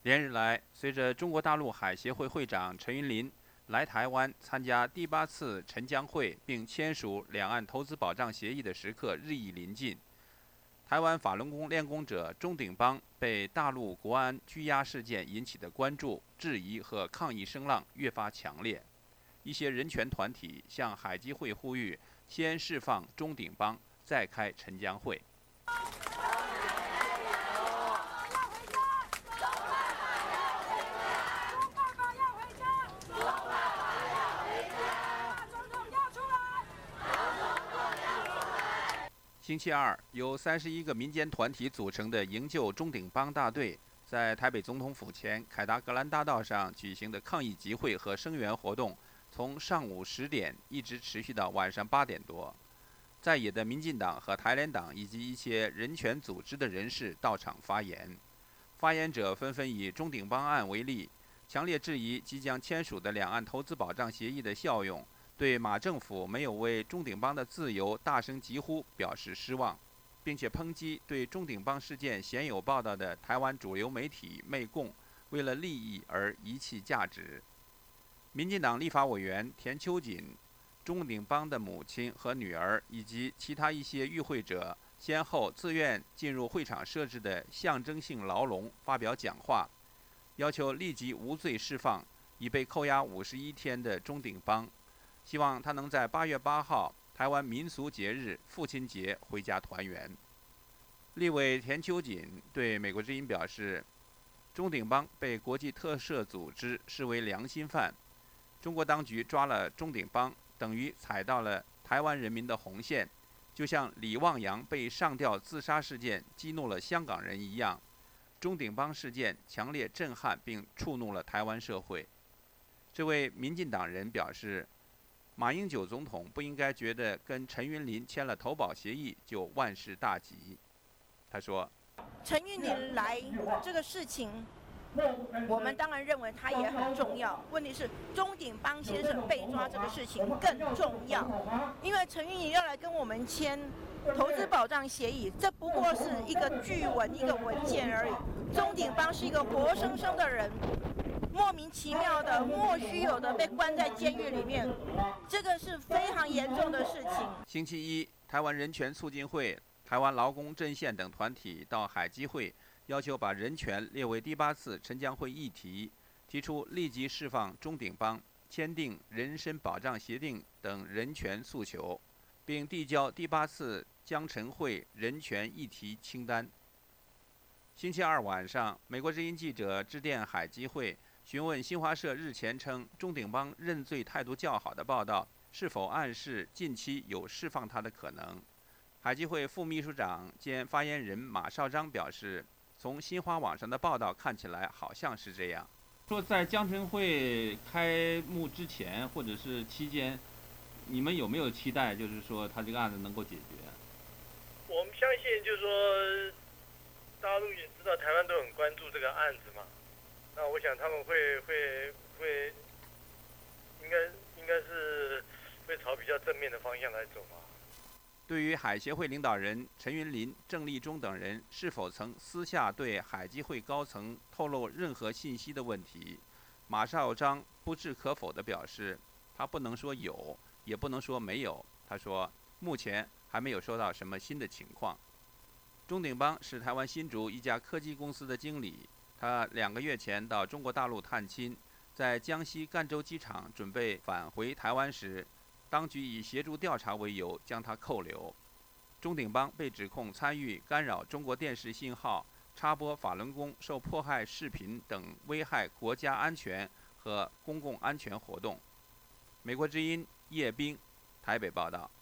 连日来，随着中国大陆海协会会长陈云林来台湾参加第8次陈江会，并签署两岸投资保障协议的时刻日益临近，台湾法轮功练功者钟鼎邦被大陆国安拘押事件引起的关注、质疑和抗议声浪越发强烈。一些人权团体向海基会呼吁，先释放钟鼎邦，再开陈江会。星期二，由31个民间团体组成的营救钟鼎邦大队，在台北总统府前凯达格兰大道上举行的抗议集会和声援活动，从上午10点一直持续到晚上8点多。在野的民进党和台联党以及一些人权组织的人士到场发言，发言者纷纷以钟鼎邦案为例，强烈质疑即将签署的两岸投资保障协议的效用，对马政府没有为钟鼎邦的自由大声疾呼表示失望，并且抨击对钟鼎邦事件鲜有报道的台湾主流媒体媚共，为了利益而遗弃价值。民进党立法委员田秋瑾、钟鼎邦的母亲和女儿以及其他一些与会者，先后自愿进入会场设置的象征性牢笼发表讲话，要求立即无罪释放已被扣押51天的钟鼎邦，希望他能在8月8号台湾民俗节日父亲节回家团圆。立委田秋瑾对美国之音表示，钟鼎邦被国际特赦组织视为良心犯，中国当局抓了钟鼎邦，等于踩到了台湾人民的红线，就像李旺阳被上吊自杀事件激怒了香港人一样，钟鼎邦事件强烈震撼并触怒了台湾社会。这位民进党人表示，马英九总统不应该觉得跟陈云林签了投保协议就万事大吉。他说， 陈云林来这个事情，我们当然认为他也很重要，问题是钟鼎邦先生被抓这个事情更重要，因为陈云林要来跟我们签投资保障协议，这不过是一个据文、一个文件而已。钟鼎邦是一个活生生的人，莫名其妙的、莫须有的被关在监狱里面，这个是非常严重的事情。 星期一，台湾人权促进会、台湾劳工阵线等团体到海基会，要求把人权列为第8次陈江会议题，提出立即释放钟鼎邦、签订人身保障协定等人权诉求，并递交第8次江陈会人权议题清单。星期二晚上，美国之音记者致电海基会，询问新华社日前称钟鼎邦认罪态度较好的报道是否暗示近期有释放他的可能。海基会副秘书长兼发言人马绍章表示，从新华网上的报道看起来好像是这样，说在江晨会开幕之前或者是期间，你们有没有期待就是说他这个案子能够解决？ 我们相信就是说大陆也知道台湾都很关注这个案子嘛，那我想他们会应该是会朝比较正面的方向来走嘛。 对于海协会领导人陈云林、郑立忠等人是否曾私下对海基会高层透露任何信息的问题，马绍章不置可否地表示，他不能说有，也不能说没有。他说，目前还没有收到什么新的情况。钟鼎邦是台湾新竹一家科技公司的经理，他2个月前到中国大陆探亲，在江西赣州机场准备返回台湾时，当局以协助调查为由将他扣留。钟鼎邦被指控参与干扰中国电视信号、插播法轮功受迫害视频等危害国家安全和公共安全活动。美国之音叶冰台北报道。